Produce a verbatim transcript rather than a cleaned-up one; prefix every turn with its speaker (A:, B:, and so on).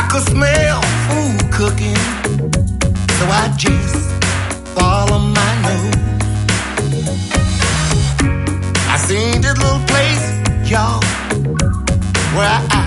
A: could smell food cooking, so I just follow my nose. I seen this little place, y'all, where I